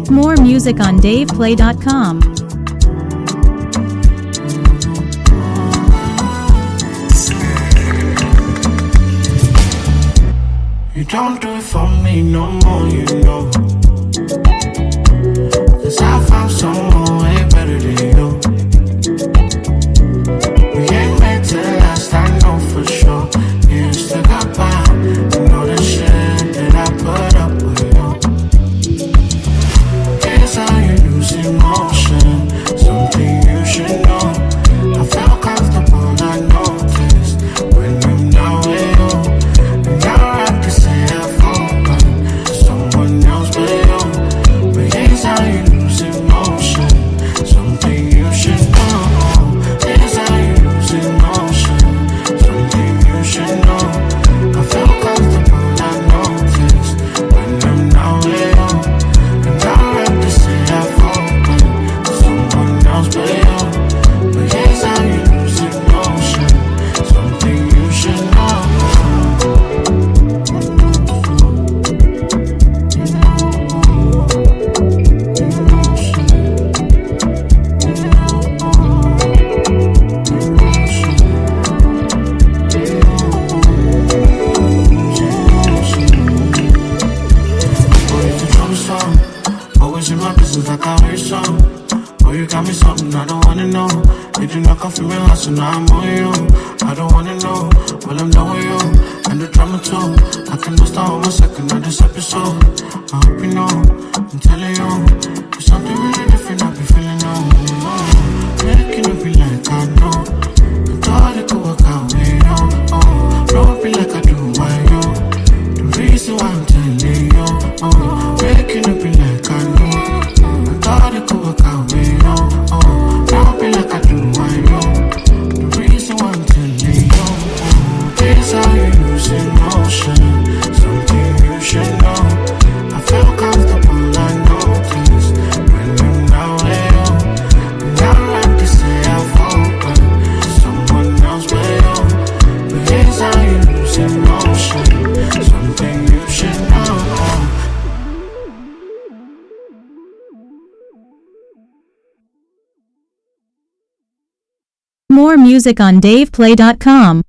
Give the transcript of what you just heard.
More music on DavePlay.com. You don't do it for me no more, you know. 'Cause I found someone way better than you. We ain't made to last, I know for sure. You still got by, you know the shit that I put up with you. Here's how you lose emotion, something you should know. I felt comfortable, I noticed when I'm not with you. And now I can say I've forgotten someone else but you. But here's how you lose emotion, something you should know. Here's how you lose emotion, something you should know. I felt comfortable, I noticed when I'm not with you. And now I can say I've forgotten someone else but you. But here's how you lose emotion, something you should know. Always in my business like I heard some. Oh, you got me something I don't wanna know. Did you not come from your house, so now I'm on you. I don't wanna know, well I'm done with you. And the drama too, I cannot start on my second of this episode. I hope you know, I'm telling you, there's something really different I be feeling on. Making it be like I know, I thought it could work out with you. Oh, don't be like I do, why you? The reason why I'm telling you, oh, making it be like I know, I thought it could work out with you. Oh, don't be like I do, why you? The reason why I'm telling you, oh, here's how you lose emotion, something you should know. I feel comfortable, I noticed when I'm not with you. And now I can say I've forgotten someone else but you. But here's how you lose emotion, something you should know. More music on DavePlay.com.